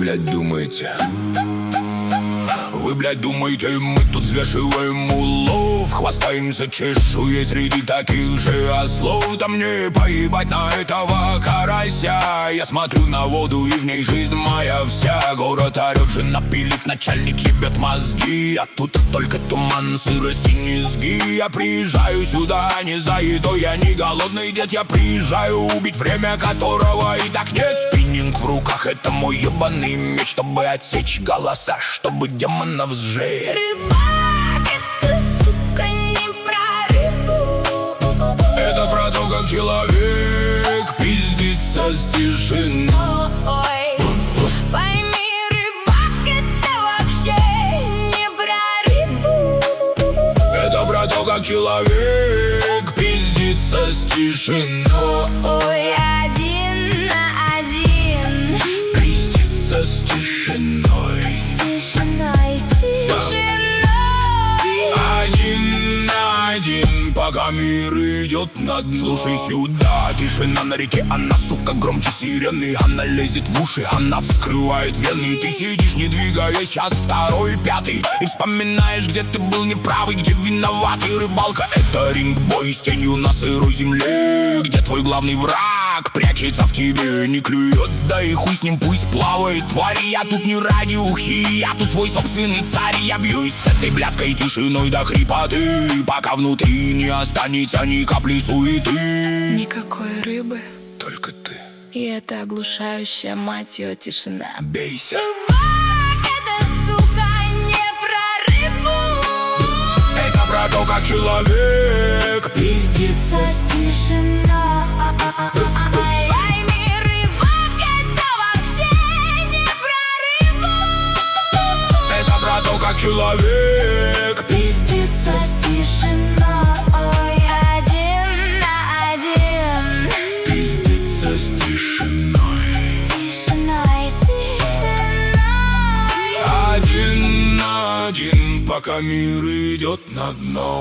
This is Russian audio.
блядь, думаете? Вы, блядь, думаете, мы тут взвешиваем улов, хвастаемся чешуей среди таких же ослов? Да мне поебать на этого карася. Я смотрю на воду, и в ней жизнь моя вся. Город орёт, жена пилит, начальник ебет мозги, а тут только туман, сырость и низги. Я приезжаю сюда не за едой, я не голодный дед. Я приезжаю убить время, которого и так нет. Спиннинг в руках — это мой ебаный меч, чтобы отсечь голоса, чтобы демонов сжечь. Рыбак, это, сука, не про рыбу. Это про то, как человек пиздится с тишиной. Пойми, рыбак, это вообще не про рыбу. Это про то, как человек пиздится с тишиной. Один на один. Пиздится с тишиной. Тишиной, с тишиной. Один на один, пока мир идет на дно. Слушай сюда, тишина на реке, она, сука, громче сирены. Она лезет в уши, она вскрывает вены. Ты сидишь, не двигаясь, час второй, пятый, и вспоминаешь, где ты был неправый, где виноватый. Рыбалка — это ринг-бой с тенью на сырой земле, где твой главный враг прячется в тебе, не клюет, да и хуй с ним, пусть плавает. Твари, я тут не ради ухи, я тут свой собственный царь. Я бьюсь с этой блядской тишиной до хрипоты, пока внутри не останется ни капли суеты. Никакой рыбы, Только ты. и это оглушающая, мать ее, тишина. Бейся. Рыбак, это, сука, не про рыбу. Это про то, как человек Пиздится с тишиной. Пойми, рыбак, это вообще не про рыбу. Это про то, как человек Пиздится с тишиной. Один на один. пиздится с тишиной. Тишиной, с тишиной. Один на один, пока мир идет на дно.